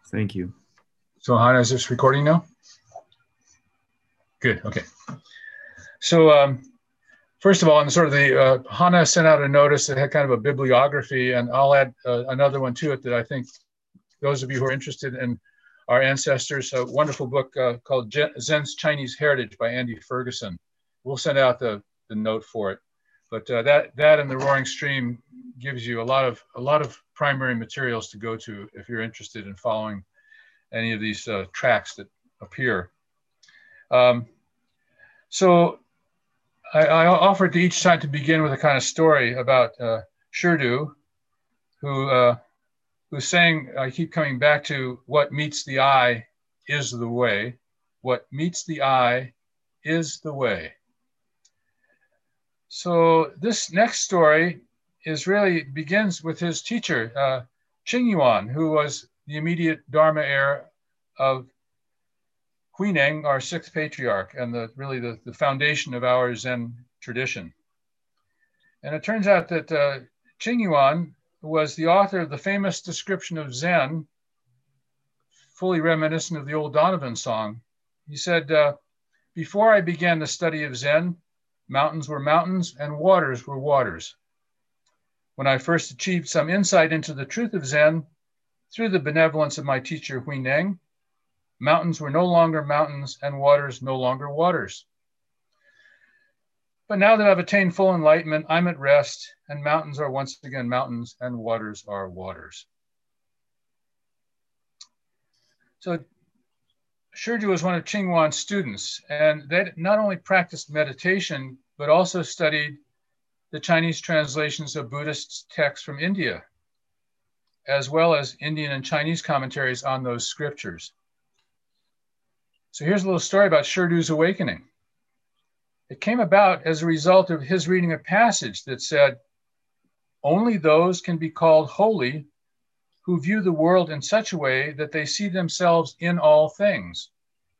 Thank you. So Hannah, is this recording now? Good, okay. So first of all, and sort of Hannah sent out a notice that had kind of a bibliography, and I'll add another one to it that I think those of you who are interested in our ancestors, a wonderful book called Zen's Chinese Heritage by Andy Ferguson. We'll send out the note for it. But that and the Roaring Stream gives you a lot of primary materials to go to if you're interested in following any of these tracks that appear. So I offered to each side to begin with a kind of story about Shurdu, who's saying, I keep coming back to, what meets the eye is the way. What meets the eye is the way. So this next story begins with his teacher, Qing Yuan, who was the immediate Dharma heir of Huineng, our sixth patriarch, and the foundation of our Zen tradition. And it turns out that Qing Yuan was the author of the famous description of Zen, fully reminiscent of the old Donovan song. He said, before I began the study of Zen, mountains were mountains and waters were waters. When I first achieved some insight into the truth of Zen through the benevolence of my teacher Huineng, mountains were no longer mountains and waters no longer waters. But now that I've attained full enlightenment, I'm at rest, and mountains are once again mountains and waters are waters. So Shurdu was one of Qing Yuan's students, and they not only practiced meditation, but also studied the Chinese translations of Buddhist texts from India, as well as Indian and Chinese commentaries on those scriptures. So here's a little story about Shurdu's awakening. It came about as a result of his reading a passage that said, only those can be called holy who view the world in such a way that they see themselves in all things.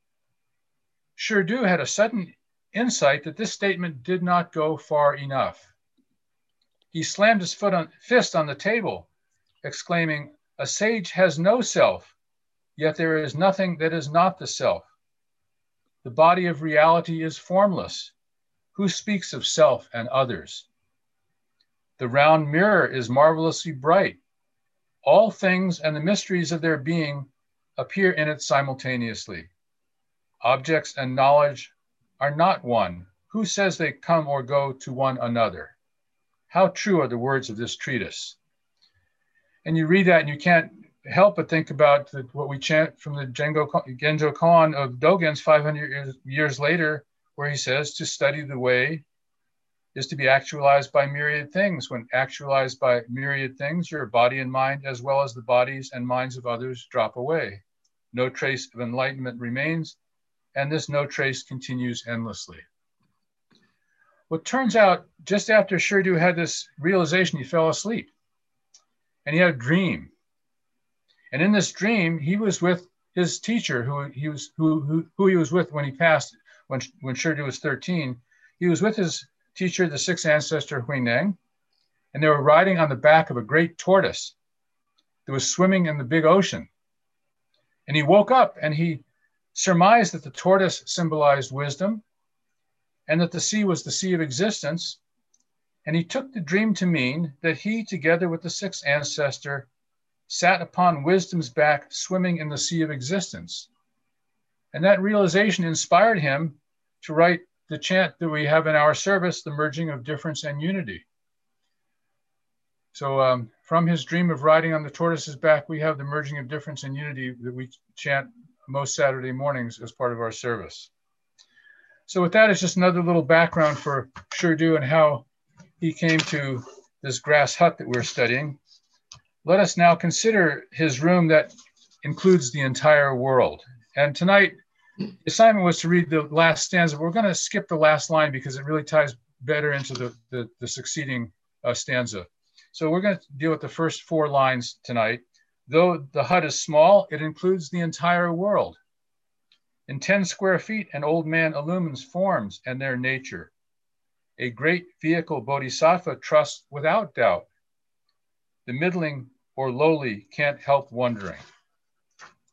Shurdu had a sudden insight that this statement did not go far enough. He slammed his fist on the table, exclaiming, a sage has no self, yet there is nothing that is not the self. The body of reality is formless. Who speaks of self and others? The round mirror is marvelously bright. All things and the mysteries of their being appear in it simultaneously. Objects and knowledge are not one. Who says they come or go to one another? How true are the words of this treatise? And you read that and you can't help but think about what we chant from the Genjo Koan of Dogen's 500 years later, where he says to study the way is to be actualized by myriad things. When actualized by myriad things, your body and mind, as well as the bodies and minds of others, drop away. No trace of enlightenment remains, and this no trace continues endlessly. Well, it turns out, just after Shurdu had this realization, he fell asleep, and he had a dream. And in this dream, he was with his teacher, who he was with when he passed. When Shurdu was 13, he was with his teacher, the sixth ancestor Huineng, and they were riding on the back of a great tortoise that was swimming in the big ocean. And he woke up and he surmised that the tortoise symbolized wisdom and that the sea was the sea of existence. And he took the dream to mean that he, together with the sixth ancestor, sat upon wisdom's back, swimming in the sea of existence. And that realization inspired him to write the chant that we have in our service, the merging of difference and unity. So from his dream of riding on the tortoise's back, we have the merging of difference and unity that we chant most Saturday mornings as part of our service. So with that is just another little background for Shurdu and how he came to this grass hut that we're studying. Let us now consider his room that includes the entire world. And tonight, the assignment was to read the last stanza. We're going to skip the last line because it really ties better into the succeeding stanza. So we're going to deal with the first 4 lines tonight. Though the hut is small, it includes the entire world. In 10 square feet, an old man illumines forms and their nature. A great vehicle bodhisattva trusts without doubt. The middling or lowly can't help wondering.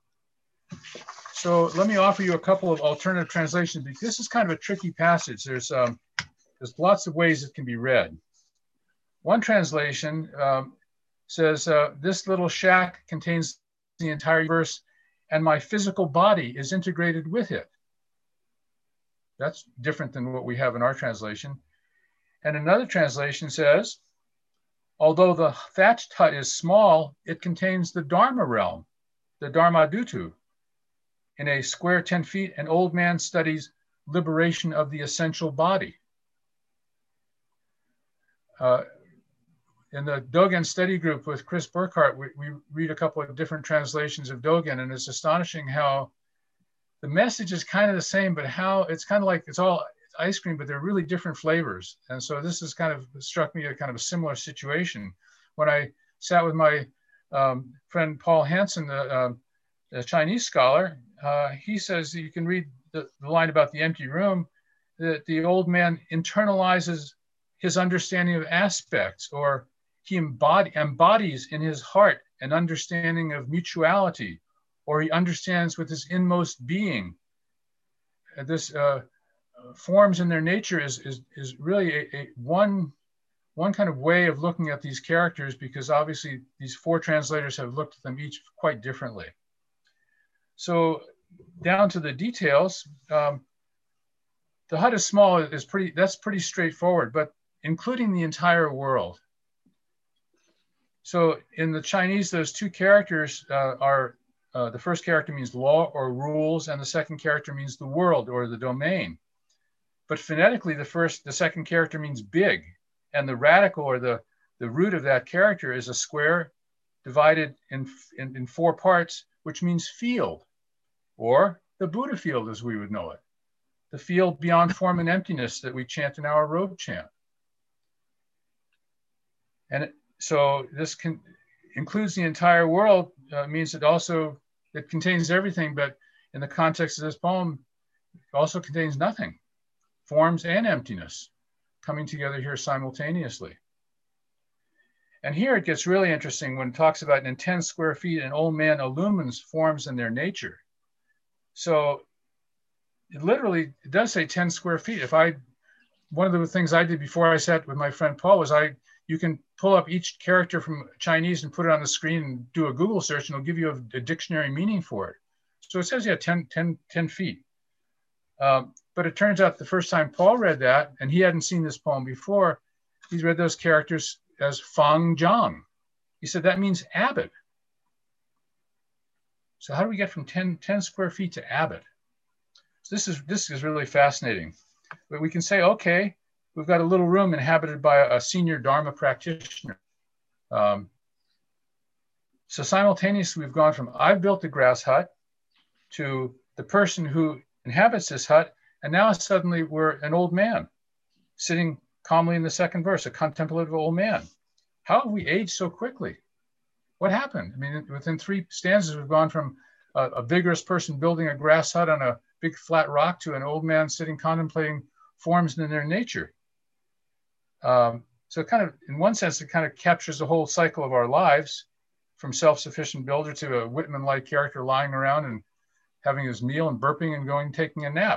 So let me offer you a couple of alternative translations, because this is kind of a tricky passage. There's lots of ways it can be read. One translation says, this little shack contains the entire universe, and my physical body is integrated with it. That's different than what we have in our translation. And another translation says, although the thatched hut is small, it contains the Dharma realm, the Dharma Dhutu. In a square 10 feet, an old man studies liberation of the essential body. In the Dogen study group with Chris Burkhardt, we read a couple of different translations of Dogen, and it's astonishing how the message is kind of the same, but how it's kind of like it's all ice cream, but they're really different flavors. And so this has kind of struck me a kind of a similar situation. When I sat with my friend Paul Hansen, the Chinese scholar, he says you can read the line about the empty room, that the old man internalizes his understanding of aspects, or he embodies in his heart an understanding of mutuality, or he understands with his inmost being. This forms in their nature is really one kind of way of looking at these characters, because obviously these four translators have looked at them each quite differently. So down to the details, the hut is small, that's pretty straightforward, but including the entire world. So in the Chinese, those two characters are, the first character means law or rules, and the second character means the world or the domain. But phonetically, the second character means big, and the radical or the root of that character is a square divided in four parts, which means field, or the Buddha field as we would know it, the field beyond form and emptiness that we chant in our robe chant. And so this includes the entire world, means it contains everything, but in the context of this poem, it also contains nothing, forms and emptiness coming together here simultaneously. And here it gets really interesting when it talks about in 10 square feet, an old man illumines forms in their nature. So it does say 10 square feet. One of the things I did before I sat with my friend Paul was you can pull up each character from Chinese and put it on the screen and do a Google search, and it'll give you a dictionary meaning for it. So it says, yeah, 10 feet. But it turns out the first time Paul read that, and he hadn't seen this poem before, he's read those characters as Fang Zhang. He said that means abbot. So how do we get from 10 square feet to abbot? So this is really fascinating. But we can say, okay, we've got a little room inhabited by a senior Dharma practitioner. So simultaneously, we've gone from I've built a grass hut to the person who inhabits this hut, and now suddenly we're an old man sitting calmly in the second verse, a contemplative old man. How have we aged so quickly? What happened? I mean, within 3 stanzas, we've gone from a vigorous person building a grass hut on a big flat rock to an old man sitting contemplating forms in their nature. So kind of, in one sense, it kind of captures the whole cycle of our lives, from self-sufficient builder to a Whitman-like character lying around and having his meal and burping and taking a nap.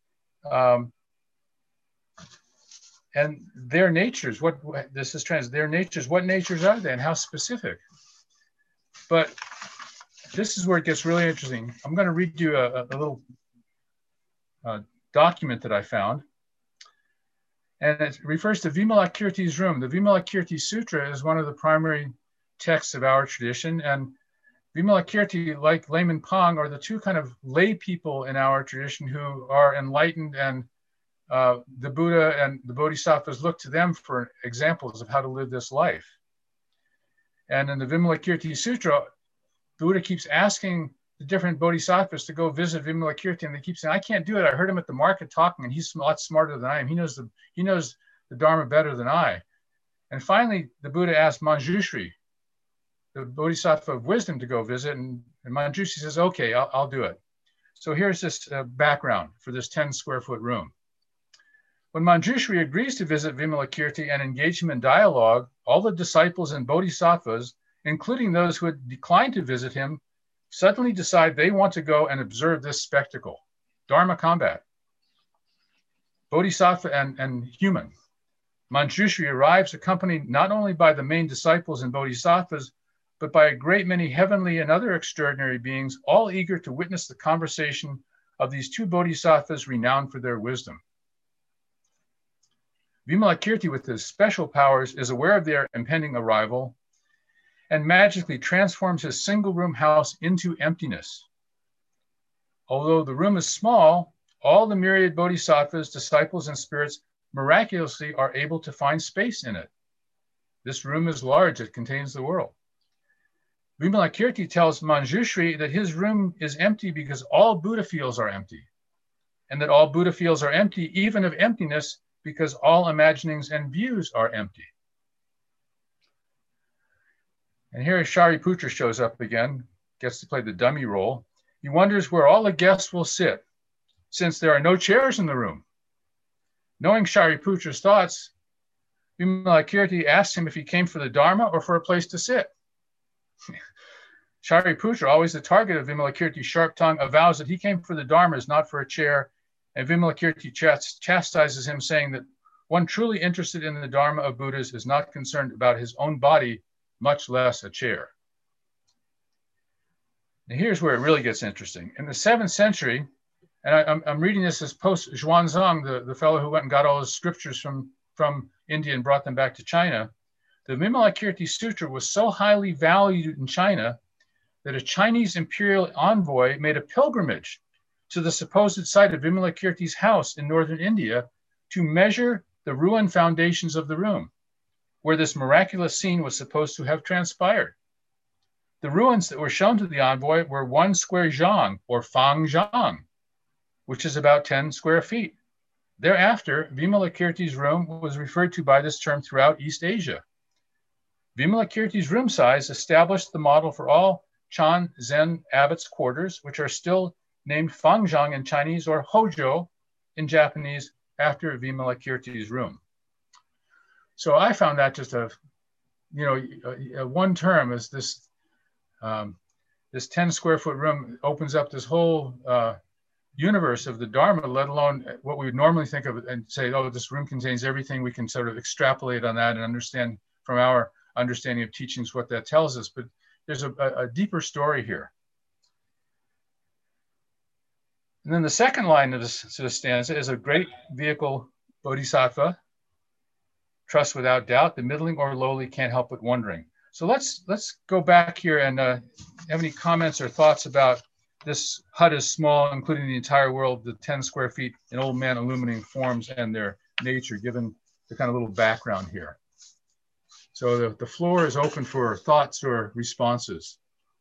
And their natures, their natures, what natures are they and how specific? But this is where it gets really interesting. I'm going to read you a little document that I found. And it refers to Vimalakirti's room. The Vimalakirti Sutra is one of the primary texts of our tradition. And Vimalakirti, like Layman Pang, are the two kind of lay people in our tradition who are enlightened, and the Buddha and the Bodhisattvas look to them for examples of how to live this life. And in the Vimalakirti Sutra, Buddha keeps asking the different bodhisattvas to go visit Vimalakirti, and they keep saying, I can't do it. I heard him at the market talking, and he's a lot smarter than I am. He knows the Dharma better than I. And finally, the Buddha asked Manjushri, the bodhisattva of wisdom, to go visit, and Manjushri says, okay, I'll do it. So here's this background for this 10 square foot room. When Manjushri agrees to visit Vimalakirti and engage him in dialogue, all the disciples and bodhisattvas, including those who had declined to visit him, suddenly decide they want to go and observe this spectacle, Dharma combat, Bodhisattva and human. Manjushri arrives accompanied not only by the main disciples and bodhisattvas, but by a great many heavenly and other extraordinary beings, all eager to witness the conversation of these two bodhisattvas renowned for their wisdom. Vimalakirti, with his special powers, is aware of their impending arrival and magically transforms his single-room house into emptiness. Although the room is small, all the myriad bodhisattvas, disciples, and spirits miraculously are able to find space in it. This room is large, it contains the world. Vimalakirti tells Manjushri that his room is empty because all Buddha fields are empty, and that all Buddha fields are empty, even of emptiness, because all imaginings and views are empty. And here Shariputra shows up again, gets to play the dummy role. He wonders where all the guests will sit, since there are no chairs in the room. Knowing Shariputra's thoughts, Vimalakirti asks him if he came for the Dharma or for a place to sit. Shariputra, always the target of Vimalakirti's sharp tongue, avows that he came for the Dharmas, not for a chair, and Vimalakirti chastises him, saying that one truly interested in the Dharma of Buddhas is not concerned about his own body, much less a chair. Now here's where it really gets interesting. In the 7th century, and I'm reading this as post Xuanzang, the fellow who went and got all his scriptures from India and brought them back to China, the Vimalakirti Sutra was so highly valued in China that a Chinese imperial envoy made a pilgrimage to the supposed site of Vimalakirti's house in northern India to measure the ruined foundations of the room, where this miraculous scene was supposed to have transpired. The ruins that were shown to the envoy were 1 square zhang, or fang zhang, which is about 10 square feet. Thereafter, Vimalakirti's room was referred to by this term throughout East Asia. Vimalakirti's room size established the model for all Chan Zen abbots' quarters, which are still named Fangzhang in Chinese or Hojo in Japanese after Vimalakirti's room. So I found that just a one term is this 10 square foot room opens up this whole universe of the Dharma, let alone what we would normally think of and say, oh, this room contains everything. We can sort of extrapolate on that and understand from our understanding of teachings what that tells us. But there's a deeper story here. And then the second line of this stanza is a great vehicle bodhisattva, trust without doubt, the middling or lowly can't help but wondering. So let's go back here and have any comments or thoughts about this hut is small, including the entire world, the 10 square feet, an old man illuminating forms and their nature, given the kind of little background here. So the floor is open for thoughts or responses.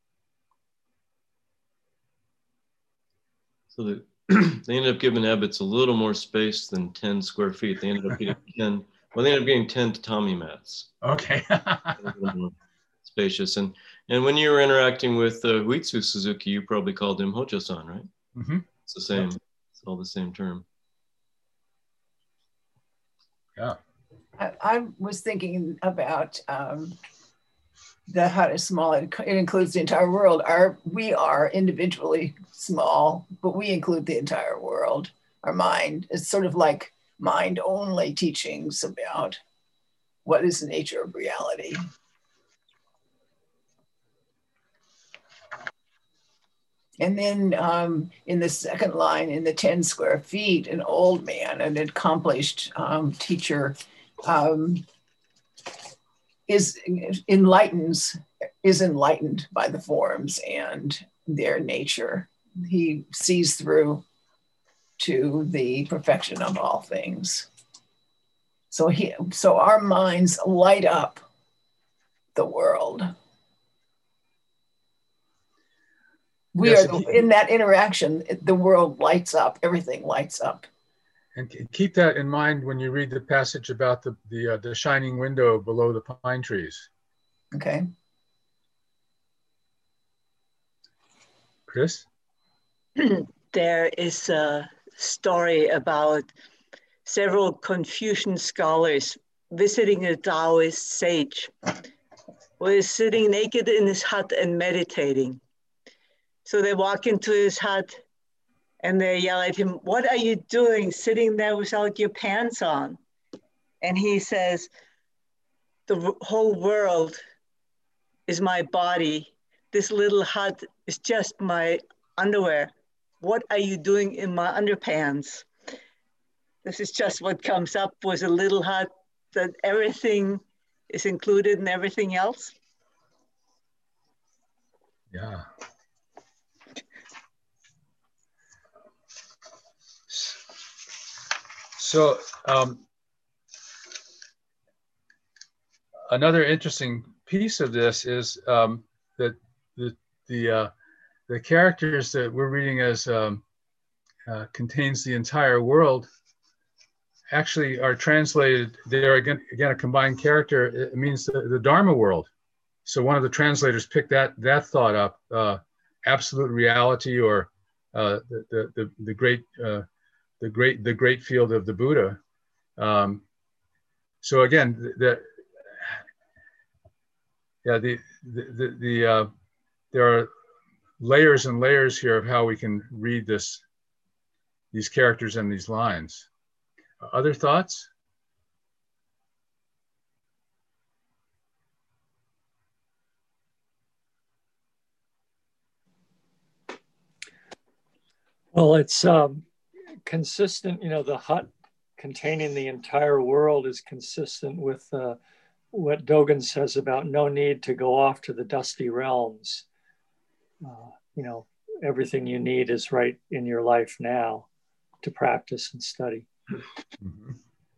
So they ended up giving abbots a little more space than 10 square feet. They ended up getting 10. Well, they ended up getting 10 tatami mats. Okay. Spacious. And when you were interacting with Huitsu Suzuki, you probably called him Hojo-san, right? Mm-hmm. It's the same. It's all the same term. Yeah. I was thinking about the hut is small. It includes the entire world. We are individually small, but we include the entire world. Our mind is sort of like mind-only teachings about what is the nature of reality. And then in the second line, in the 10 square feet, an old man, an accomplished teacher, is enlightened by the forms and their nature. He sees through to the perfection of all things. So our minds light up the world. We are in that interaction, the world lights up, everything lights up. And keep that in mind when you read the passage about the shining window below the pine trees. Okay. Chris? There is a story about several Confucian scholars visiting a Taoist sage who is sitting naked in his hut and meditating. So they walk into his hut and they yell at him, "What are you doing sitting there without your pants on?" And he says, "The whole world is my body. This little hut is just my underwear. What are you doing in my underpants?" This is just what comes up with a little hut, that everything is included in everything else. Yeah. So another interesting piece of this is that the characters that we're reading as contains the entire world actually are translated. They're again a combined character. It means the Dharma world. So one of the translators picked that thought up, absolute reality, or the great field of the Buddha. So again, there are layers and layers here of how we can read these characters and these lines. Other thoughts? Well, it's consistent, the hut containing the entire world is consistent with what Dogen says about no need to go off to the dusty realms. Everything you need is right in your life now to practice and study. Mm-hmm.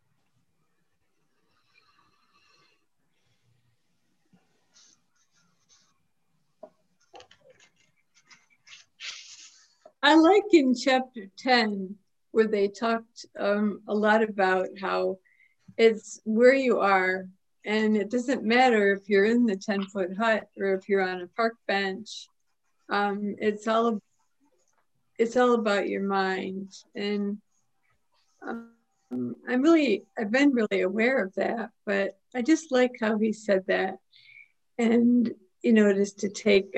I like in chapter 10 where they talked a lot about how it's where you are, and it doesn't matter if you're in the 10-foot hut or if you're on a park bench. It's all about your mind, and I've been really aware of that, but I just like how he said that, and just to take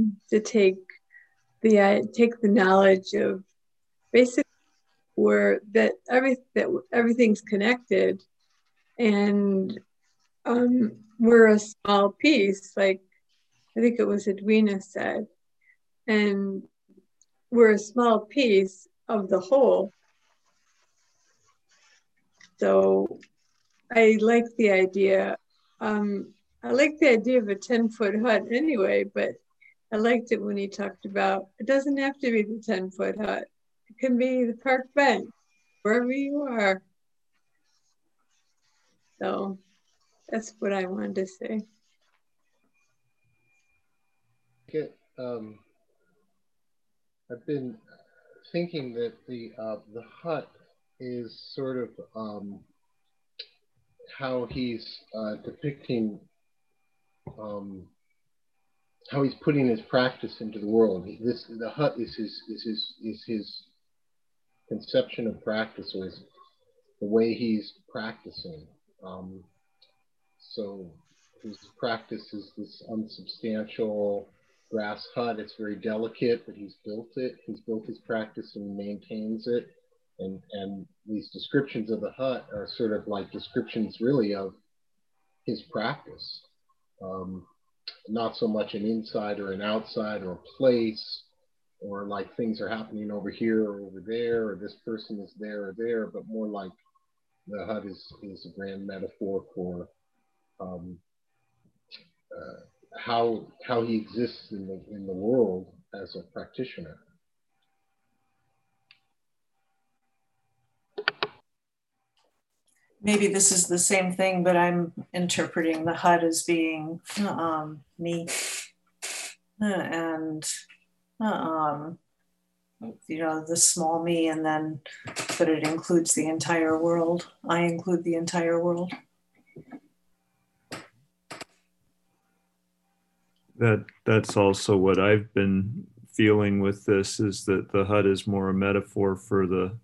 the knowledge of basically that everything's connected, and we're a small piece, like I think it was Edwina said, and we're a small piece of the whole. So I like the idea. I like the idea of a 10-foot hut anyway, but I liked it when he talked about it doesn't have to be the 10-foot hut. It can be the park bench, wherever you are. So that's what I wanted to say. I've been thinking that the hut is sort of how he's depicting how he's putting his practice into the world. The hut is his conception of practice, or the way he's practicing. So his practice is this unsubstantial grass hut. It's very delicate, but he's built it. He's built his practice and maintains it. And these descriptions of the hut are sort of like descriptions really of his practice. Not so much an inside or an outside or a place, or like things are happening over here or over there, or this person is there or there, but more like the hut is a grand metaphor for how he exists in the world as a practitioner. Maybe this is the same thing, but I'm interpreting the hut as being me and the small me, and then but it includes the entire world. I include the entire world. That's also what I've been feeling with this, is that the hut is more a metaphor for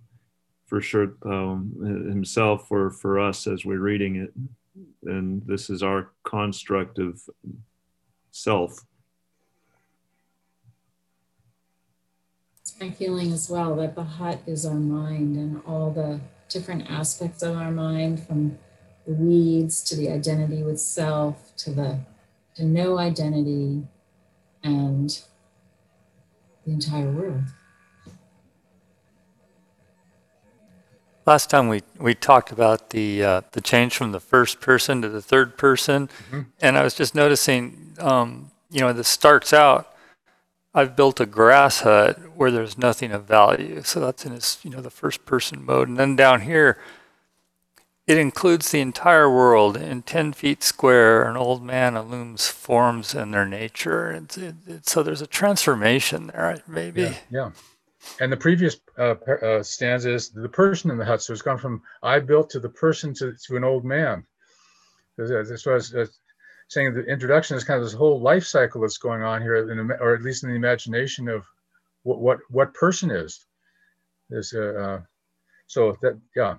himself or for us as we're reading it, and this is our construct of self. my feeling as well, that the hut is our mind and all the different aspects of our mind, from the weeds to the identity with self to no identity and the entire world. Last time we talked about the change from the first person to the third person, and I was just noticing, this starts out, I've built a grass hut where there's nothing of value, so that's in its the first person mode, and then down here, it includes the entire world in 10 feet square. An old man illumes forms and their nature, so there's a transformation there, maybe. Yeah. And the previous stanza is the person in the hut. So it's gone from I built to the person to an old man. That's what I was saying. The introduction is kind of this whole life cycle that's going on here, or at least in the imagination of what person is. So that, yeah.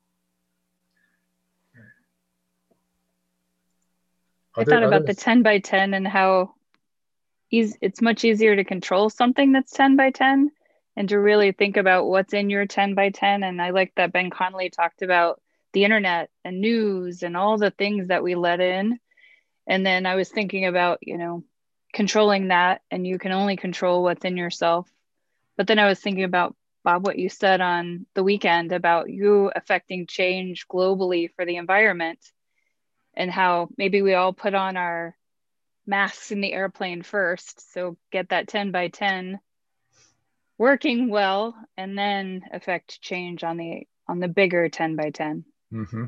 I thought about the 10 by 10 and how it's much easier to control something that's 10 by 10 and to really think about what's in your 10 by 10. And I like that Ben Connolly talked about the internet and news and all the things that we let in. And then I was thinking about, controlling that, and you can only control what's in yourself. But then I was thinking about, Bob, what you said on the weekend about you affecting change globally for the environment, and how maybe we all put on our masks in the airplane first. So get that 10 by 10 working well, and then affect change on the bigger 10 by 10. Mm-hmm.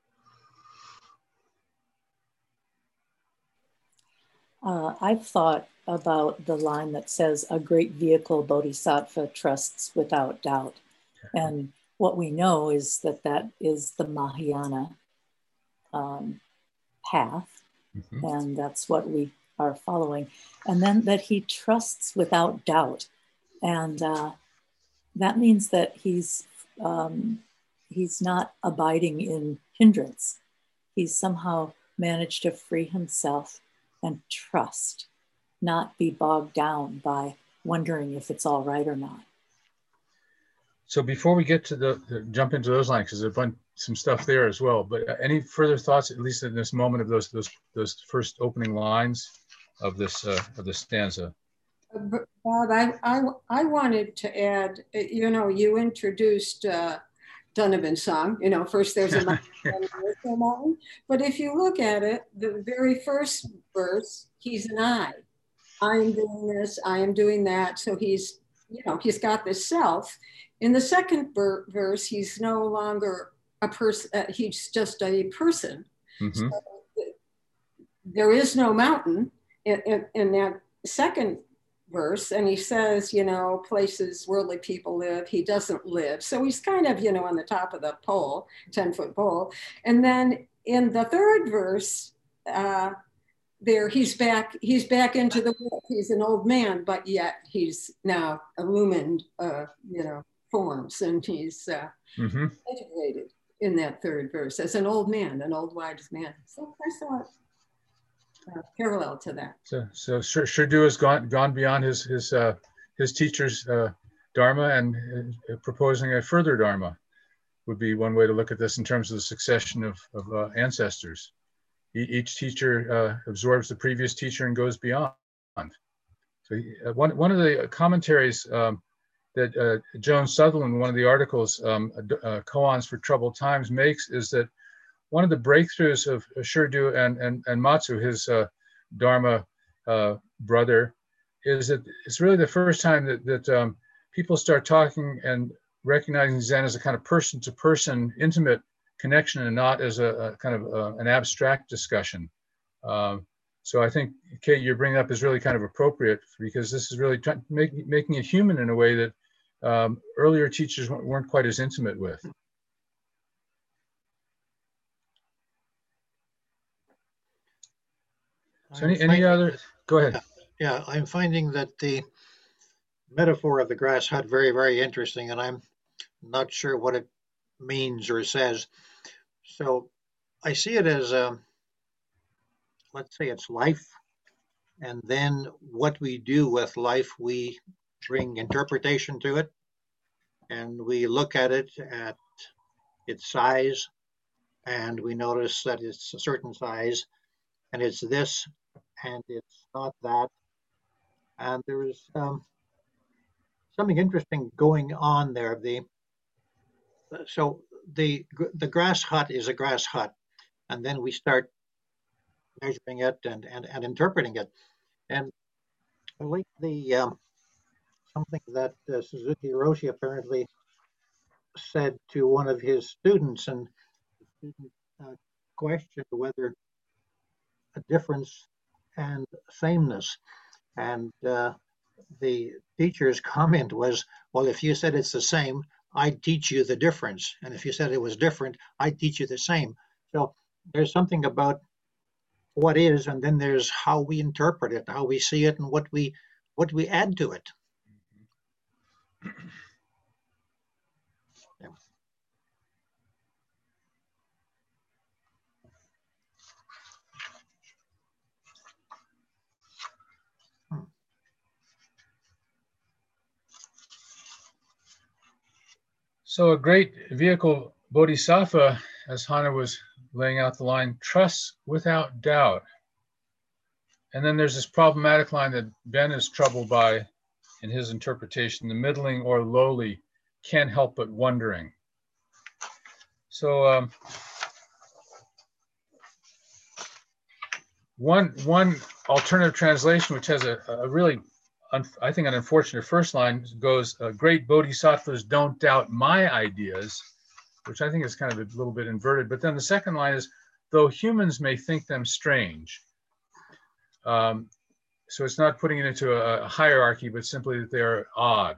I've thought about the line that says, a great vehicle bodhisattva trusts without doubt. And what we know is that is the Mahayana path. Mm-hmm. And that's what we are following. And then that he trusts without doubt. And that means that he's not abiding in hindrance. He's somehow managed to free himself and trust, not be bogged down by wondering if it's all right or not. So before we get to the jump into those lines, because there's some stuff there as well, but any further thoughts, at least in this moment, of those first opening lines of this stanza? Bob, I wanted to add, you introduced Donovan's song, first there's a mountain, then there's no mountain. But if you look at it, the very first verse, he's an I am doing this, I am doing that. So he's got this self. In the second verse, he's no longer a person, he's just a person. Mm-hmm. So there is no mountain in that second verse, and he says, places worldly people live, he doesn't live. So he's kind of, on the top of the pole, 10-foot pole. And then in the third verse, there he's back into the world. He's an old man, but yet he's now illumined, forms, and he's integrated in that third verse as an old man, an old wise man. So I saw it. Parallel to that. So Shirdu has gone beyond his teacher's dharma and proposing a further dharma would be one way to look at this in terms of the succession of ancestors. Each teacher absorbs the previous teacher and goes beyond. So one of the commentaries that Joan Sutherland, one of the articles, Koans for Troubled Times, makes is that one of the breakthroughs of Shirdu and Matsu, his Dharma brother, is that it's really the first time that people start talking and recognizing Zen as a kind of person-to-person intimate connection and not as a kind of an abstract discussion. So I think, Kate, you're bringing up is really kind of appropriate, because this is really making it human in a way that earlier teachers weren't quite as intimate with. So any other, go ahead. Yeah, I'm finding that the metaphor of the grass hut very, very interesting, and I'm not sure what it means or says. So I see it as, let's say it's life, and then what we do with life, we bring interpretation to it, and we look at it at its size, and we notice that it's a certain size, and it's this, and it's not that. And there is something interesting going on there. So the grass hut is a grass hut, and then we start measuring it and interpreting it. And I like something that Suzuki Roshi apparently said to one of his students, and the student questioned whether a difference and sameness. And the teacher's comment was, well, if you said it's the same, I'd teach you the difference. And if you said it was different, I'd teach you the same. So there's something about what is, and then there's how we interpret it, how we see it, and what we add to it. Yeah. So a great vehicle bodhisattva, as Hana was laying out the line, trusts without doubt. And then there's this problematic line that Ben is troubled by in his interpretation: the middling or lowly can't help but wondering. So one alternative translation, which has a really, I think, an unfortunate first line, goes, great bodhisattvas don't doubt my ideas, which I think is kind of a little bit inverted. But then the second line is, though humans may think them strange. So it's not putting it into a hierarchy, but simply that they're odd.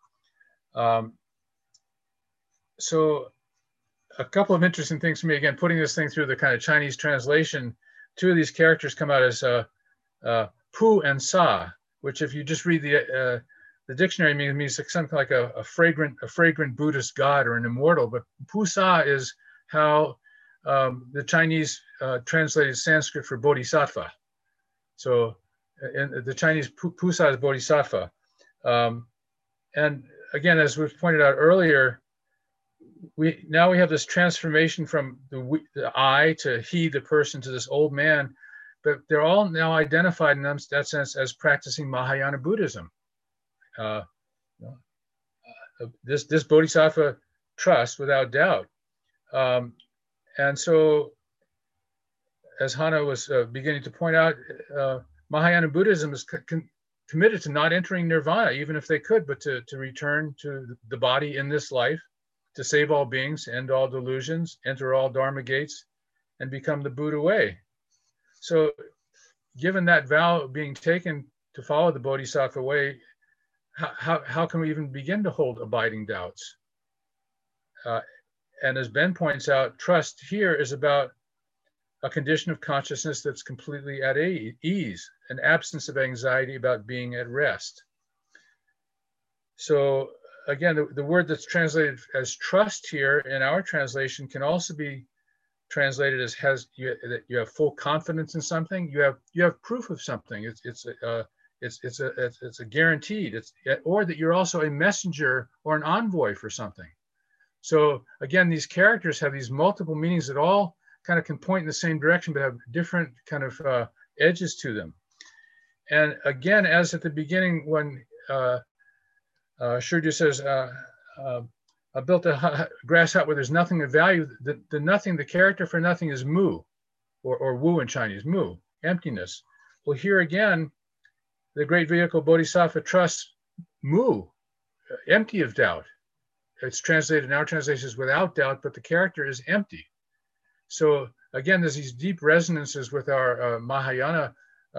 So a couple of interesting things for me, again, putting this thing through the kind of Chinese translation, two of these characters come out as Pu and Sa, which if you just read the dictionary means something like a fragrant Buddhist god or an immortal. But Pu Sa is how the Chinese translated Sanskrit for bodhisattva. So in the Chinese, Pu Sa is bodhisattva. And again, as we've pointed out earlier, now we have this transformation from the I to he, the person, to this old man, but they're all now identified in that sense as practicing Mahayana Buddhism. This bodhisattva trusts without doubt. And so, as Hana was beginning to point out, Mahayana Buddhism is committed to not entering nirvana, even if they could, but to return to the body in this life, to save all beings, end all delusions, enter all dharma gates, and become the Buddha way. So given that vow being taken to follow the bodhisattva way, how can we even begin to hold abiding doubts? And as Ben points out, trust here is about a condition of consciousness that's completely at ease, an absence of anxiety about being at rest. So again, the word that's translated as trust here in our translation can also be translated as that you have full confidence in something. You have proof of something. It's a guaranteed. Or that you're also a messenger or an envoy for something. So again, these characters have these multiple meanings that all kind of can point in the same direction, but have different kind of edges to them. And again, as at the beginning, when Shurja says, I built a grass hut where there's nothing of value, the nothing, the character for nothing is mu, or wu in Chinese, mu, emptiness. Well, here again, the great vehicle bodhisattva trusts mu, empty of doubt. It's translated in our translations without doubt, but the character is empty. So again, there's these deep resonances with our Mahayana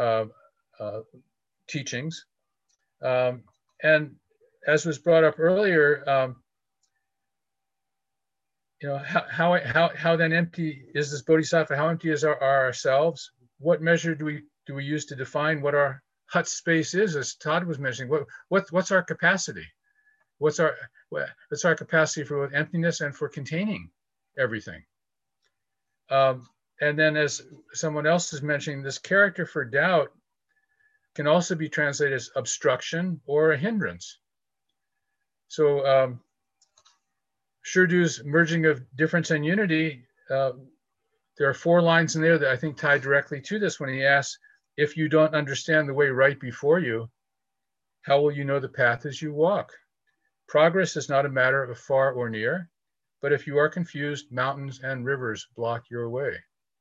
teachings. And as was brought up earlier, how then empty is this bodhisattva? How empty is ourselves? What measure do we use to define what our hut space is? As Todd was mentioning, what's our capacity? What's our capacity for both emptiness and for containing everything? And then, as someone else is mentioning, this character for doubt can also be translated as obstruction or a hindrance. So Shurdu's merging of difference and unity, there are 4 lines in there that I think tie directly to this when he asks, if you don't understand the way right before you, how will you know the path as you walk? Progress is not a matter of far or near, but if you are confused, mountains and rivers block your way.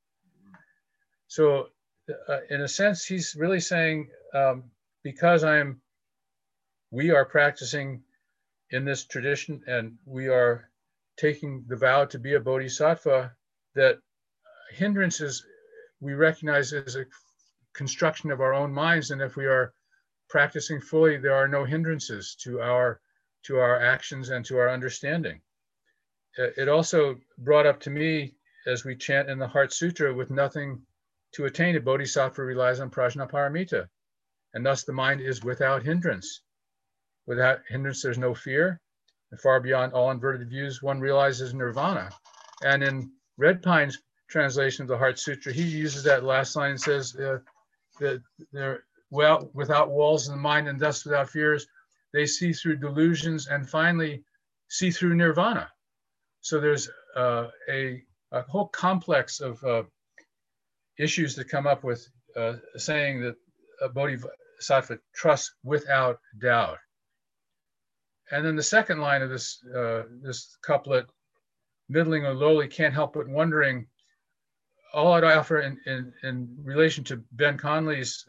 So in a sense, he's really saying, because we are practicing in this tradition and we are taking the vow to be a bodhisattva, that hindrances we recognize as a construction of our own minds. And if we are practicing fully, there are no hindrances to our actions and to our understanding. It also brought up to me, as we chant in the Heart Sutra, with nothing to attain, a bodhisattva relies on prajnaparamita. And thus the mind is without hindrance. Without hindrance, there's no fear. And far beyond all inverted views, one realizes nirvana. And in Red Pine's translation of the Heart Sutra, he uses that last line and says that they're without walls in the mind and thus without fears, they see through delusions and finally see through nirvana. So there's a whole complex of issues that come up with saying that a bodhisattva trusts without doubt. And then the second line of this couplet, middling or lowly, can't help but wondering, all I'd offer in relation to Ben Conley's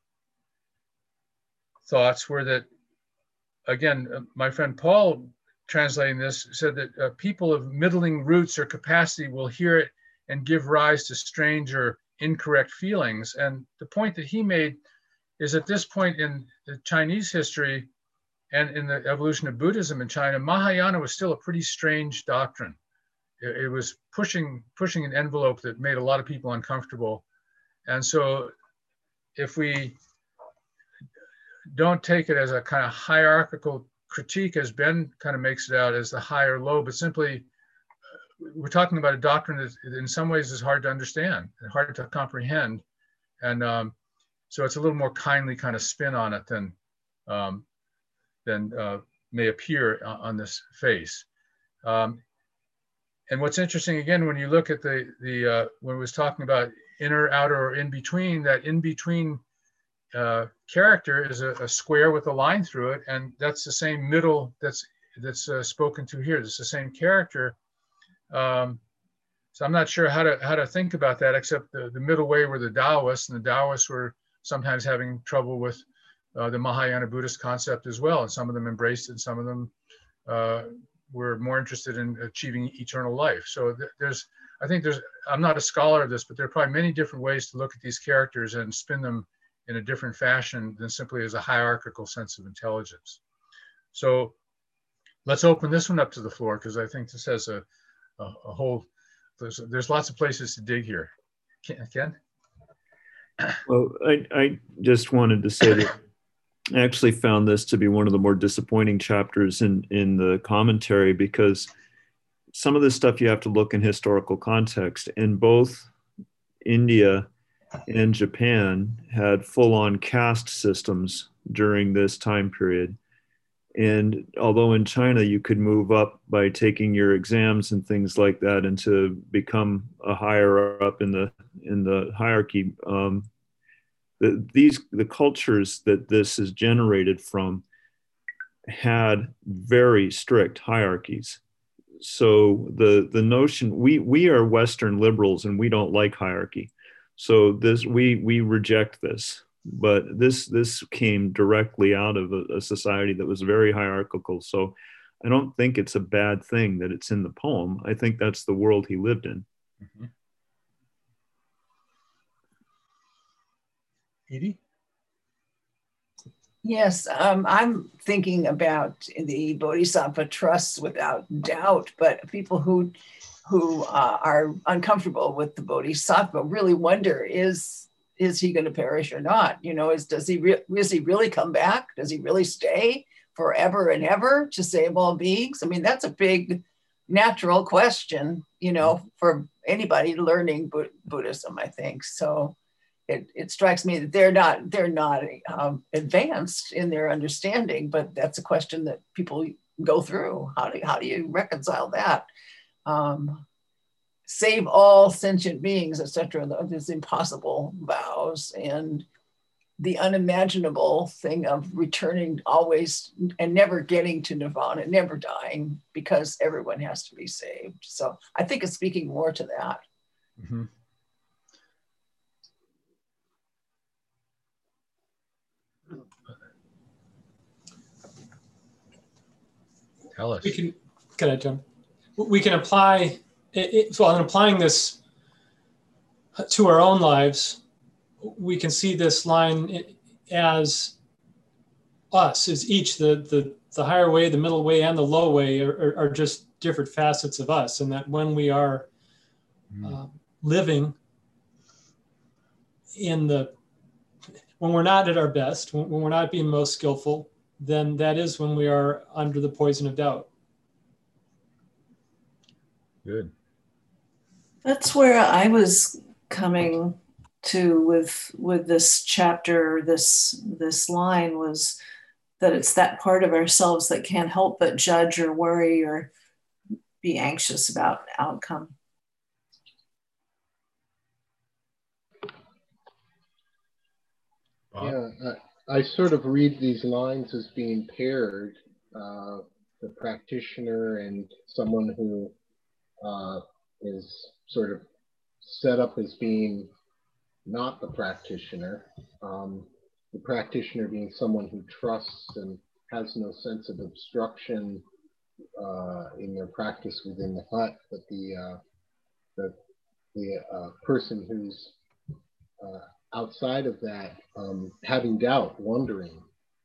thoughts were that, again, my friend Paul, translating this, said that people of middling roots or capacity will hear it and give rise to strange or incorrect feelings. And the point that he made is, at this point in the Chinese history and in the evolution of Buddhism in China, Mahayana was still a pretty strange doctrine. It was pushing an envelope that made a lot of people uncomfortable. And so if we don't take it as a kind of hierarchical critique, as Ben kind of makes it out as the high or low, but simply we're talking about a doctrine that in some ways is hard to understand and hard to comprehend. And so it's a little more kindly kind of spin on it than may appear on this face. And what's interesting, again, when you look at when it was talking about inner, outer, or in between, that in between character is a square with a line through it, and that's the same middle that's spoken to here. It's the same character. So I'm not sure how to think about that, except the middle way were the Taoists, and the Taoists were sometimes having trouble with the Mahayana Buddhist concept as well, and some of them embraced it, and some of them were more interested in achieving eternal life. So I'm not a scholar of this, but there are probably many different ways to look at these characters and spin them in a different fashion than simply as a hierarchical sense of intelligence. So let's open this one up to the floor, because I think this has a whole, there's lots of places to dig here. Ken? Well, I just wanted to say that I actually found this to be one of the more disappointing chapters in the commentary, because some of this stuff you have to look in historical context. And both India and Japan had full-on caste systems during this time period. And although in China you could move up by taking your exams and things like that, and to become a higher up in the hierarchy, the cultures that this is generated from had very strict hierarchies. So the notion, we are Western liberals and we don't like hierarchy. So we reject this. But this came directly out of a society that was very hierarchical. So I don't think it's a bad thing that it's in the poem. I think that's the world he lived in. Mm-hmm. Edie? Yes, I'm thinking about the Bodhisattva trusts without doubt, but people who are uncomfortable with the Bodhisattva really wonder, is he going to perish or not? You know, does he really come back? Does he really stay forever and ever to save all beings? I mean, that's a big natural question, you know, for anybody learning Buddhism, I think. So it strikes me that they're not advanced in their understanding, but that's a question that people go through. How do you reconcile that? Save all sentient beings, etc. Those impossible vows, and the unimaginable thing of returning always and never getting to nirvana, never dying, because everyone has to be saved. So I think it's speaking more to that. Mm-hmm. Tell us. Can I jump? We can apply well, in applying this to our own lives, we can see this line as us, as each, the higher way, the middle way, and the low way are just different facets of us. And that when we are living when we're not at our best, when we're not being most skillful, then that is when we are under the poison of doubt. Good. That's where I was coming to with this chapter, this line was that it's that part of ourselves that can't help but judge or worry or be anxious about outcome. Yeah, I sort of read these lines as being paired, the practitioner and someone who is sort of set up as being not the practitioner. The practitioner being someone who trusts and has no sense of obstruction in their practice within the hut, but the person who's outside of that, having doubt, wondering,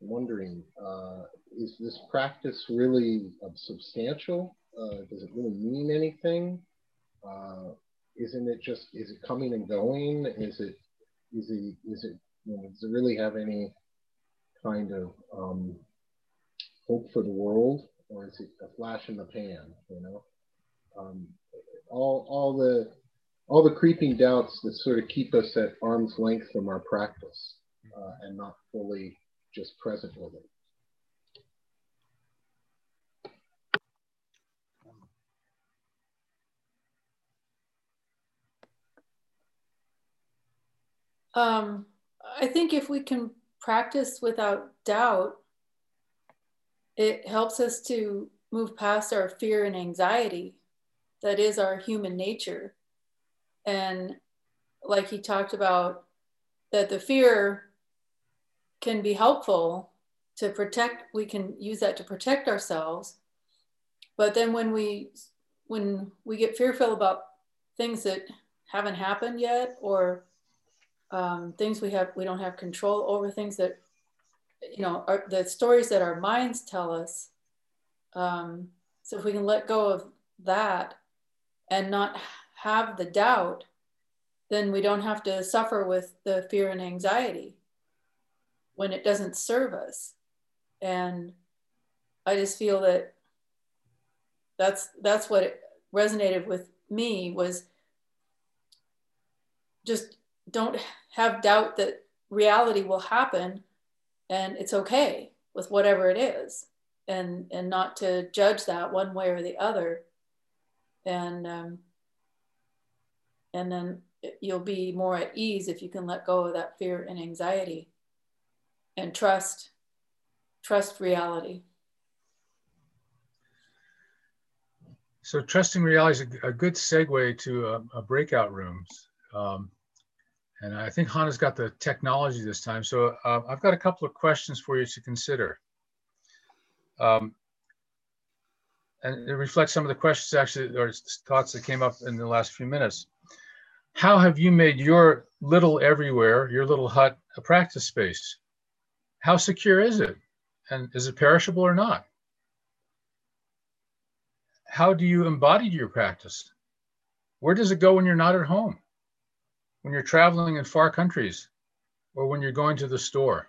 is this practice really substantial? Does it really mean anything? Isn't it just, is it coming and going? Is it, does it really have any kind of hope for the world, or is it a flash in the pan? All the creeping doubts that sort of keep us at arm's length from our practice and not fully just present with it. I think if we can practice without doubt, it helps us to move past our fear and anxiety. That is our human nature. And like he talked about, that the fear can be helpful to protect, we can use that to protect ourselves. But then when we get fearful about things that haven't happened yet, or things we don't have control over, things that, are the stories that our minds tell us. So if we can let go of that and not have the doubt, then we don't have to suffer with the fear and anxiety when it doesn't serve us. And I just feel that that's what resonated with me, was just don't have doubt that reality will happen, and it's okay with whatever it is, and not to judge that one way or the other. And then you'll be more at ease if you can let go of that fear and anxiety and trust reality. So trusting reality is a good segue to breakout rooms. And I think Hannah's got the technology this time. So I've got a couple of questions for you to consider. And it reflects some of the questions actually, or thoughts that came up in the last few minutes. How have you made your little everywhere, your little hut, a practice space? How secure is it? And is it perishable or not? How do you embody your practice? Where does it go when you're not at home? When you're traveling in far countries, or when you're going to the store?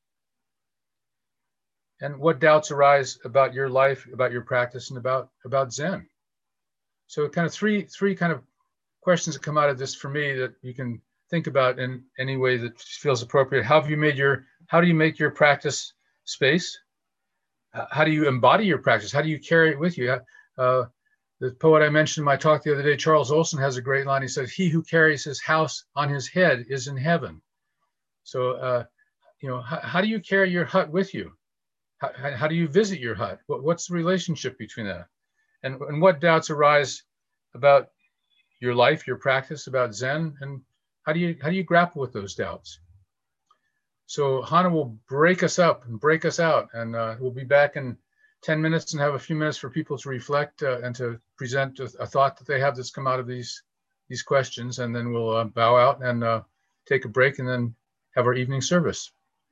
And what doubts arise about your life, about your practice, and about Zen? So kind of three kind of questions that come out of this for me that you can think about in any way that feels appropriate. How do you make your practice space? How do you embody your practice? How do you carry it with you? The poet I mentioned in my talk the other day, Charles Olson, has a great line. He says, "He who carries his house on his head is in heaven." So, how do you carry your hut with you? How do you visit your hut? What's the relationship between that? And what doubts arise about your life, your practice, about Zen, and how do you grapple with those doubts? So Hannah will break us up and break us out, and we'll be back in 10 minutes and have a few minutes for people to reflect and to present a thought that they have that's come out of these questions, and then we'll bow out and take a break and then have our evening service.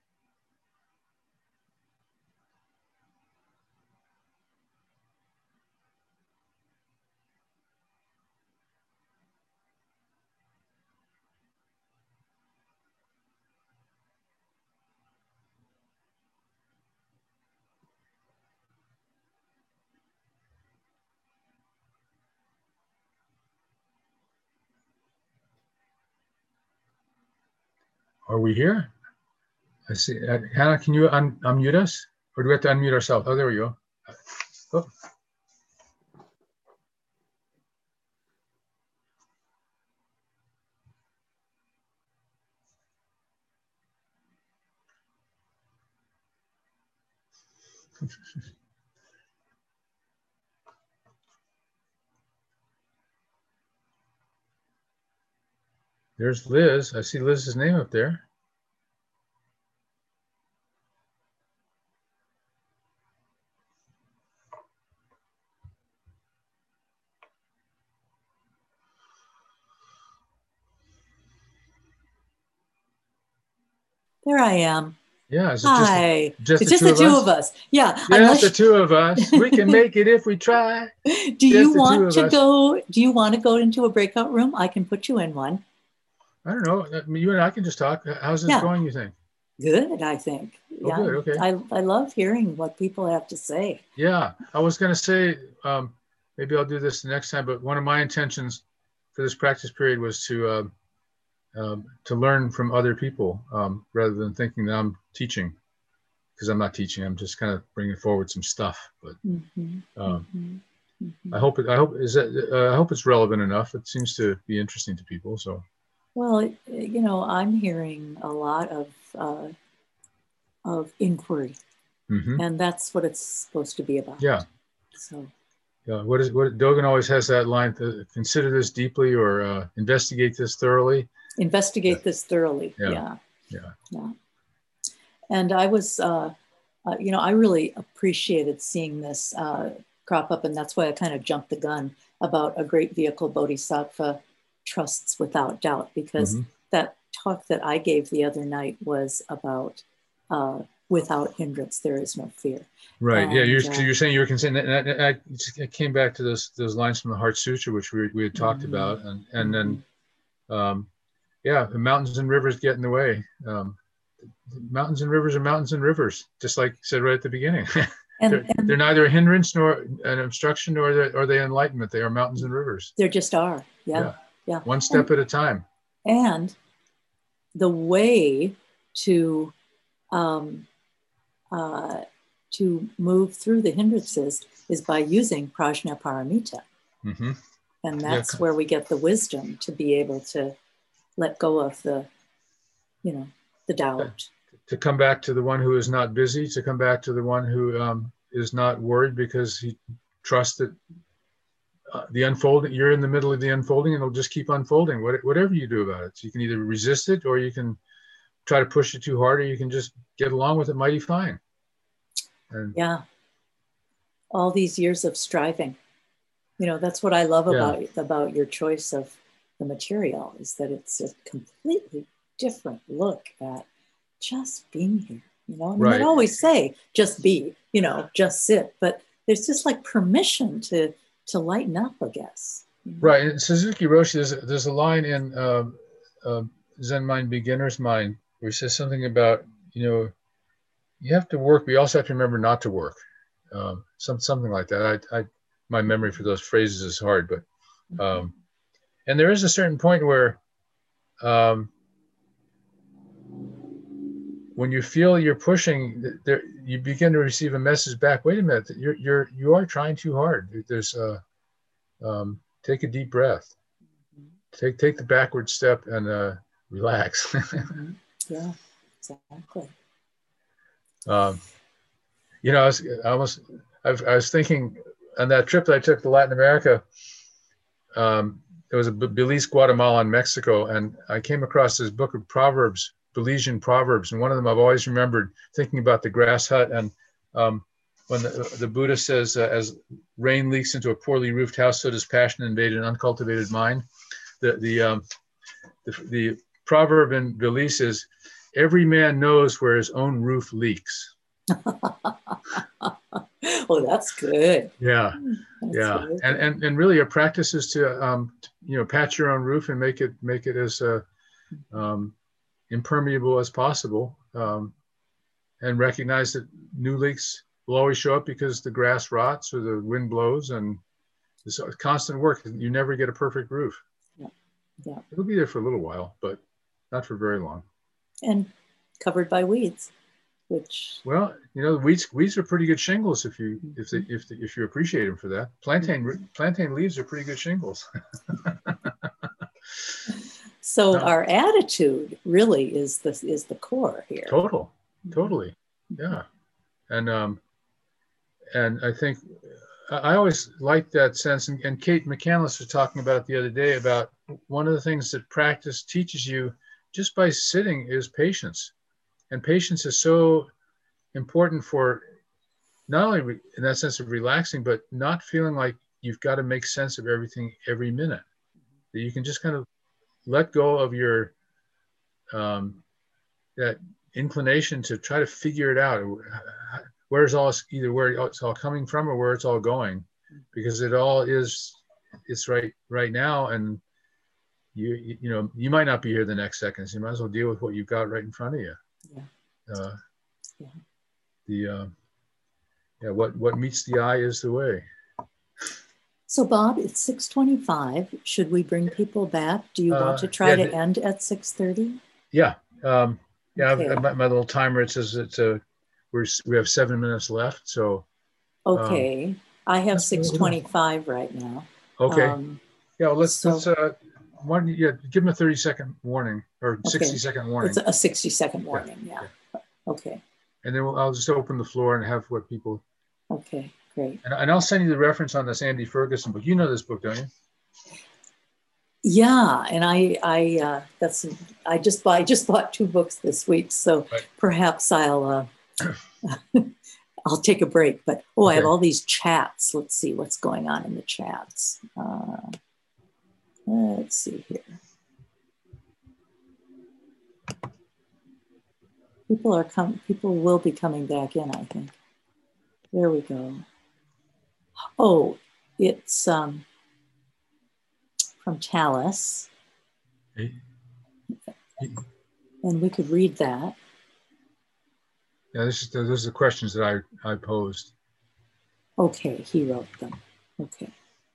Are we here? I see. Hannah, can you unmute us? Or do we have to unmute ourselves? Oh, there we go. Oh. There's Liz. I see Liz's name up there. There I am. Yeah. Is it Hi. Just it's just the two of us. Yeah. Just the two of us. We can make it if we try. Do you want to go into a breakout room? I can put you in one. I don't know. You and I can just talk. How's this going, you think? Good, I think. Oh, yeah. Good. Okay. I love hearing what people have to say. Yeah. I was going to say, maybe I'll do this the next time, but one of my intentions for this practice period was to learn from other people rather than thinking that I'm teaching, because I'm not teaching. I'm just kind of bringing forward some stuff. But I hope it's relevant enough. It seems to be interesting to people. So. Well, I'm hearing a lot of inquiry, and that's what it's supposed to be about. Yeah. So. Yeah. What Dogen always has that line: consider this deeply, or investigate this thoroughly. Investigate this thoroughly. Yeah. And I was, I really appreciated seeing this crop up, and that's why I kind of jumped the gun about a great vehicle bodhisattva trusts without doubt, because that talk that I gave the other night was about without hindrance there is no fear. Right. And, you're saying you were considering, and I came back to those lines from the Heart Sutra, which we had talked about, and then the mountains and rivers get in the way. Mountains and rivers are mountains and rivers, just like you said right at the beginning. They're neither a hindrance nor an obstruction, nor are they enlightenment. They are mountains and rivers. They just are. Yeah. One step at a time. And the way to move through the hindrances is by using prajnaparamita. And that's where we get the wisdom to be able to let go of the doubt. To come back to the one who is not busy, to come back to the one who is not worried because he trusts that the unfolding, you're in the middle of the unfolding, and it'll just keep unfolding, whatever you do about it. So you can either resist it, or you can try to push it too hard, or you can just get along with it mighty fine. And all these years of striving, that's what I love about your choice of the material, is that it's a completely different look at just being here. They always say just be, just sit, but there's just like permission to lighten up, I guess. Right. And Suzuki Roshi, there's a line in Zen Mind, Beginner's Mind, where he says something about, you have to work, but you also have to remember not to work. Something like that. My memory for those phrases is hard, but and there is a certain point where when you feel you're pushing, you begin to receive a message back. Wait a minute, you are trying too hard. There's take a deep breath. Take the backward step and relax. Yeah, exactly. You know, I was thinking on that trip that I took to Latin America. There was a Belize, Guatemala, and Mexico, and I came across this book of Proverbs, Belizean Proverbs, and one of them I've always remembered thinking about the grass hut. And when the Buddha says, as rain leaks into a poorly roofed house, so does passion invade an uncultivated mind. The proverb in Belize is, every man knows where his own roof leaks. Oh, that's good. Yeah, that's yeah, and really, a practice is to patch your own roof and make it as impermeable as possible, and recognize that new leaks will always show up because the grass rots or the wind blows, and it's constant work. You never get a perfect roof. Yeah, it'll be there for a little while, but not for very long. And covered by weeds. Which, well, weeds are pretty good shingles if you appreciate them for that. Plantain leaves are pretty good shingles. So our attitude really is the core here. Totally, yeah, and I think I always liked that sense. And Kate McCandless was talking about it the other day about one of the things that practice teaches you just by sitting is patience. And patience is so important for not only in that sense of relaxing, but not feeling like you've got to make sense of everything every minute. That you can just kind of let go of your that inclination to try to figure it out. Where it's all coming from or where it's all going, because it's right now, and you might not be here the next second. So you might as well deal with what you've got right in front of you. What meets the eye is the way. So Bob, it's 6:25. Should we bring people back? Do you want to try to end at 6:30? Yeah. Okay. My little timer, it says we have 7 minutes left. So. Okay. I have 6:25 right now. Okay. Well, let's give them a 30-second warning or 60-second warning. It's a 60-second warning. Yeah. Okay. And then I'll just open the floor and have what people. Okay, great. And I'll send you the reference on this Andy Ferguson book. You know this book, don't you? Yeah, and I just bought 2 books this week, so perhaps I'll take a break. But okay. I have all these chats. Let's see what's going on in the chats. Let's see here. People will be coming back in, I think. There we go. Oh, it's from Tallis. Hey. And we could read that. Yeah, those are the questions that I posed. Okay, he wrote them. Okay.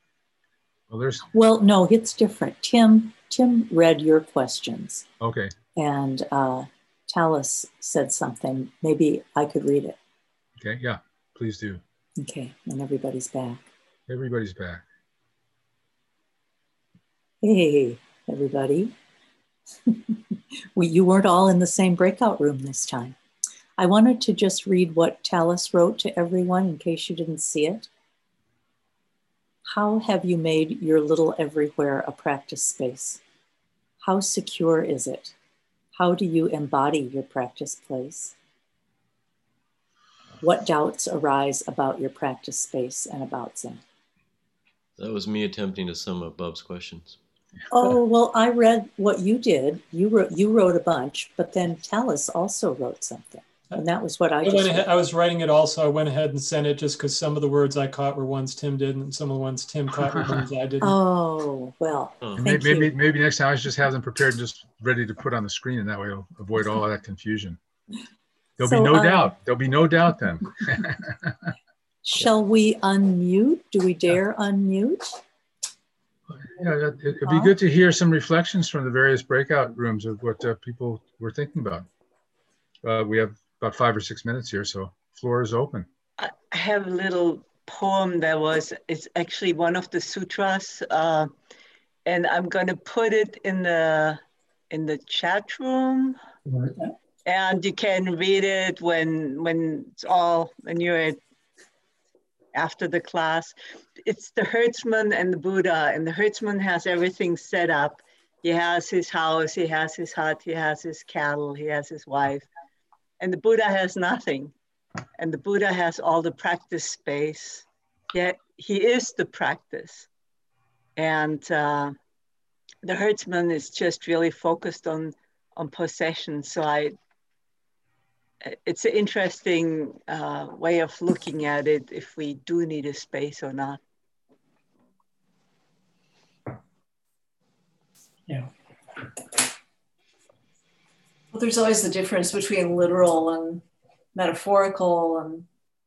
Well, no, it's different. Tim read your questions. Okay. And Tallis said something. Maybe I could read it. Okay, yeah, please do. Okay, and everybody's back. Everybody's back. Hey, everybody. You weren't all in the same breakout room this time. I wanted to just read what Tallis wrote to everyone in case you didn't see it. How have you made your little everywhere a practice space? How secure is it? How do you embody your practice place? What doubts arise about your practice space and about Zen? That was me attempting to sum up Bub's questions. Oh, well, I read what you did. You wrote a bunch, but then Tallis also wrote something. And that was what I was writing it also. I went ahead and sent it just because some of the words I caught were ones Tim did, and some of the ones Tim caught were ones I didn't. Oh, well, maybe next time I should just have them prepared and just ready to put on the screen, and that way I'll avoid all of that confusion. There'll be no doubt. There'll be no doubt then. Shall we unmute? Do we dare unmute? Yeah, it'd be good to hear some reflections from the various breakout rooms of what people were thinking about. We have about 5 or 6 minutes here, so floor is open. I have a little poem it's actually one of the sutras, and I'm going to put it in the chat room, and you can read it when you're after the class. It's the herdsman and the Buddha, and the herdsman has everything set up. He has his house, he has his hut, he has his cattle, he has his wife, and the Buddha has nothing. And the Buddha has all the practice space, yet he is the practice. And the herdsman is just really focused on possession. So it's an interesting way of looking at it, if we do need a space or not. Yeah. Well, there's always the difference between literal and metaphorical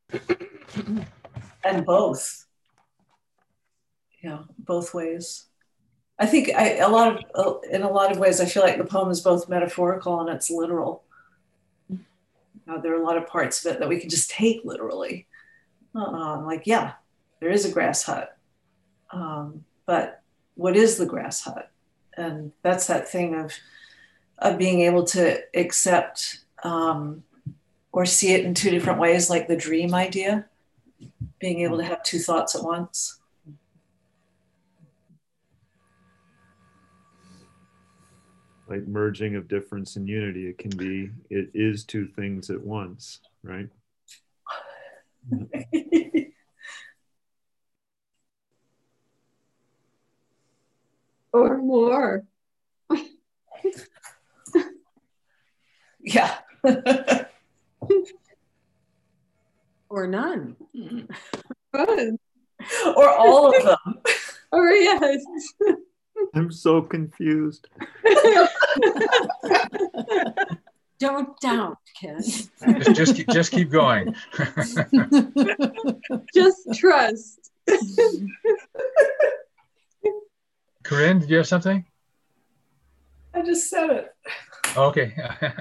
and both. Yeah, both ways. I think in a lot of ways, I feel like the poem is both metaphorical and it's literal. There are a lot of parts of it that we can just take literally. Like, yeah, there is a grass hut. But what is the grass hut? And that's that thing of being able to accept or see it in two different ways, like the dream idea, being able to have two thoughts at once. Like merging of difference and unity, it is two things at once, right? Or more. Yeah. Or none. Fun. Or all of them. Or yes. I'm so confused. Don't doubt, Ken. Just keep going. Just trust. Corinne, did you have something? I just said it. Okay.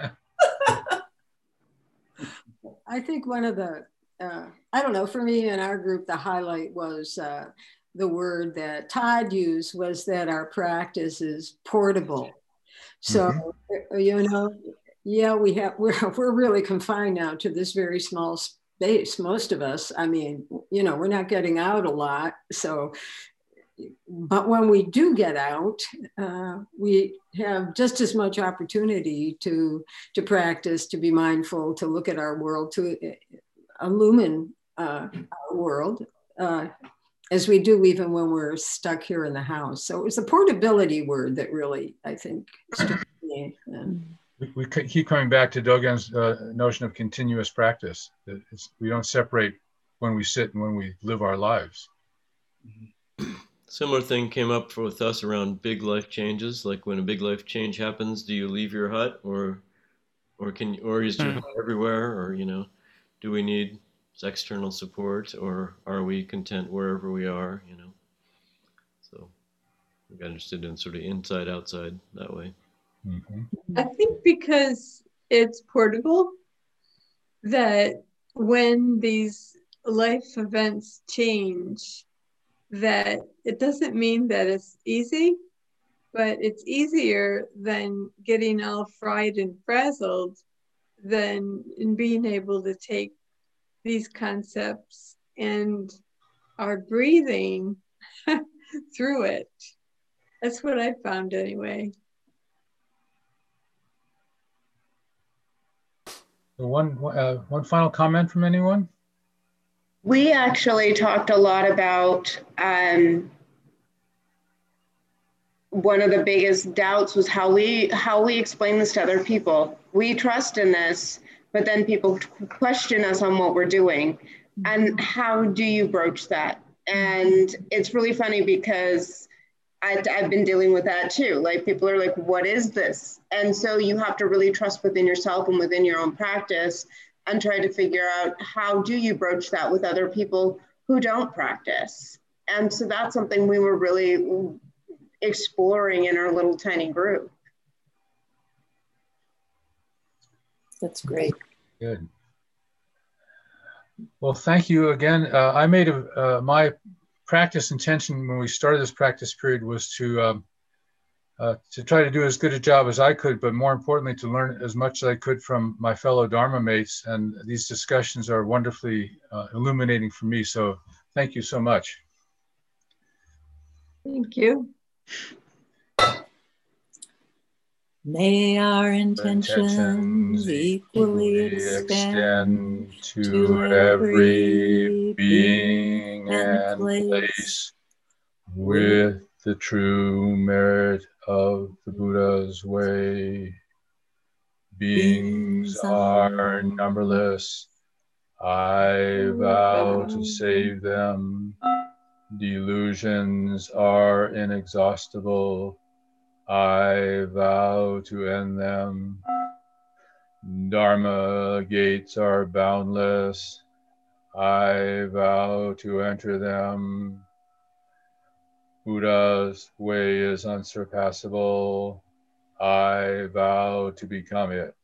I think one of the, I don't know, for me in our group, the highlight was the word that Todd used was that our practice is portable. So, you know, yeah, we're really confined now to this very small space, most of us. I mean, you know, we're not getting out a lot. So, but when we do get out, we have just as much opportunity to practice, to be mindful, to look at our world, to illumine our world, as we do even when we're stuck here in the house. So it was the portability word that really, I think, struck me. We keep coming back to Dogen's notion of continuous practice. We don't separate when we sit and when we live our lives. Similar thing came up with us around big life changes. Like when a big life change happens, do you leave your hut or is your hut everywhere? Or, you know, do we need external support, or are we content wherever we are, you know? So we got interested in sort of inside, outside that way. I think because it's portable, that when these life events change, that it doesn't mean that it's easy, but it's easier than getting all fried and frazzled than in being able to take these concepts and our breathing through it. That's what I found anyway. One final comment from anyone? We actually talked a lot about one of the biggest doubts was how we explain this to other people. We trust in this, but then people question us on what we're doing. And how do you broach that? And it's really funny because I've been dealing with that too. Like people are like, what is this? And so you have to really trust within yourself and within your own practice and try to figure out how do you broach that with other people who don't practice. And so that's something we were really exploring in our little tiny group. That's great. Good. Well, thank you again. I made my practice intention when we started this practice period was to try to do as good a job as I could, but more importantly, to learn as much as I could from my fellow Dharma mates. And these discussions are wonderfully illuminating for me. So thank you so much. Thank you. May our intentions equally extend to every being and place with the true merit of the Buddha's way. Beings are numberless. I vow to save them. Delusions are inexhaustible. I vow to end them. Dharma gates are boundless. I vow to enter them. Buddha's way is unsurpassable. I vow to become it.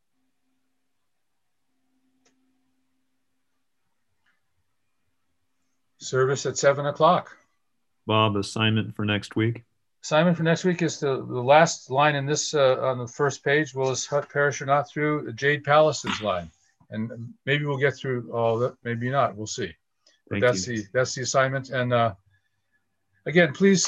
Service at 7 o'clock. Bob, assignment for next week? Assignment for next week is the last line in this on the first page. Will this hut perish or not through Jade Palace's line? And maybe we'll get through all that, maybe not. We'll see. But that's the assignment. And again, please,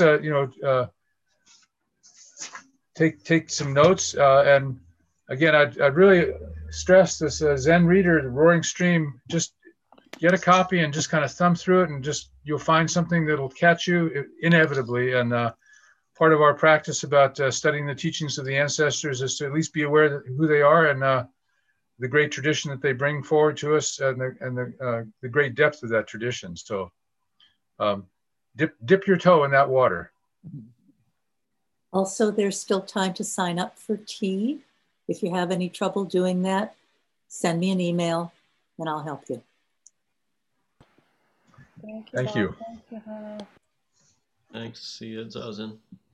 take some notes. And again, I'd really stress this Zen Reader, the Roaring Stream. Just get a copy and just kind of thumb through it, and just you'll find something that'll catch you inevitably. And part of our practice about studying the teachings of the ancestors is to at least be aware of who they are and the great tradition that they bring forward to us, and the great depth of that tradition. So dip your toe in that water. Also, there's still time to sign up for tea. If you have any trouble doing that, send me an email and I'll help you. Thank you. Thanks. See you, Zazen.